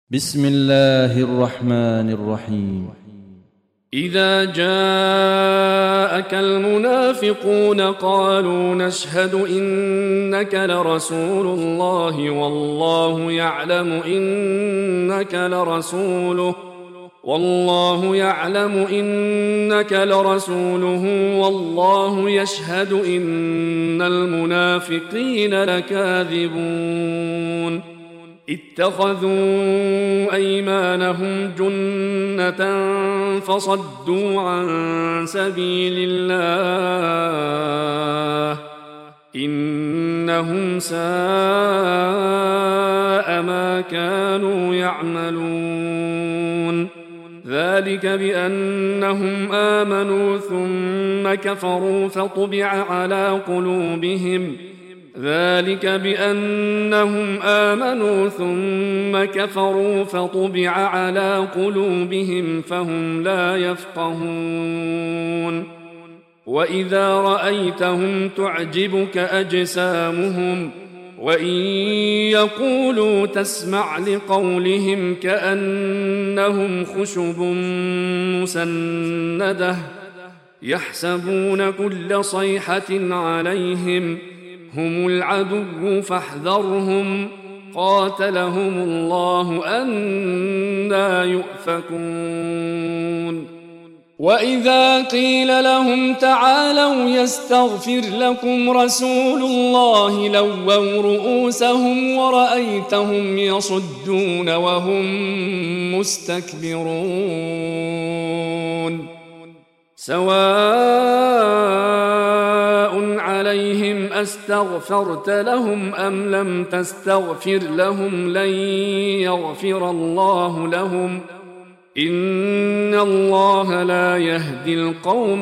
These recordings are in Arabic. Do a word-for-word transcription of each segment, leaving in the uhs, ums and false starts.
بسم الله الرحمن الرحيم. إذا جاءك المنافقون قالوا نشهد إنك لرسول الله والله يعلم إنك لرسوله والله يعلم إنك لرسوله والله يشهد إن المنافقين لكاذبون. اتخذوا أيمانهم جنة فصدوا عن سبيل الله إنهم ساء ما كانوا يعملون. ذلك بأنهم آمنوا ثم كفروا فطبع على قلوبهم ذلك بأنهم آمنوا ثم كفروا فطبع على قلوبهم فهم لا يفقهون. وإذا رأيتهم تعجبك أجسامهم وإن يقولوا تسمع لقولهم كأنهم خشب مسندة يحسبون كل صيحة عليهم هم العدو فاحذرهم قاتلهم الله أنى يؤفكون. وإذا قيل لهم تعالوا يستغفر لكم رسول الله لووا رؤوسهم ورأيتهم يصدون وهم مستكبرون. سواء عليهم أستغفرت لهم أم لم تستغفر لهم لن يغفر الله لهم إن الله لا يهدي القوم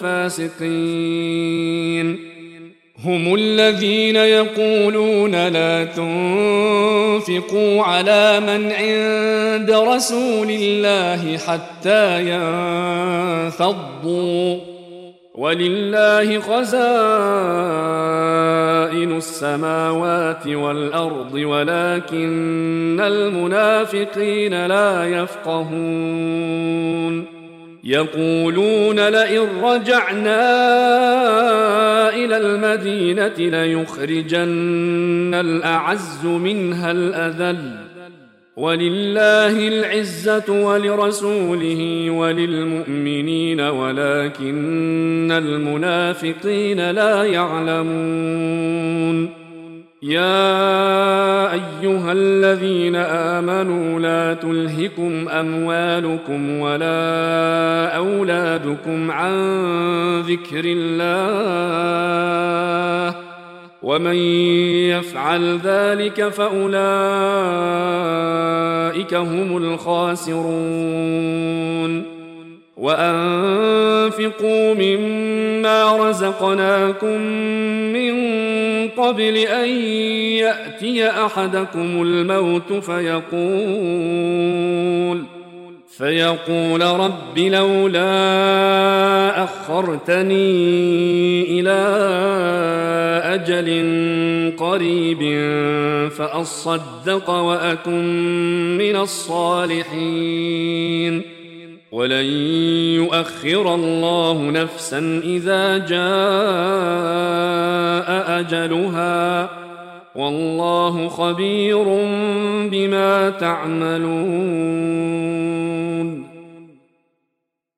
الفاسقين. هم الذين يقولون لا تنفقوا على من عند رسول الله حتى ينفضوا ولله خزائن السماوات والأرض ولكن المنافقين لا يفقهون. يقولون لئن رجعنا إلى المدينة ليخرجن الأعز منها الأذل ولله العزة ولرسوله وللمؤمنين ولكن المنافقين لا يعلمون. يا أيها الذين آمنوا لا تلهكم أموالكم ولا أولادكم عن ذكر الله ومن يفعل ذلك فأولئك هم الخاسرون. وأنفقوا مما رزقناكم من قبل أن يأتي أحدكم الموت فيقول فيقول رب لولا أخرتني إلى أجل قريب فأصدق وأكن من الصالحين ولن يؤخر الله نفسا إذا جاء أجلها والله خبير بما تعملون.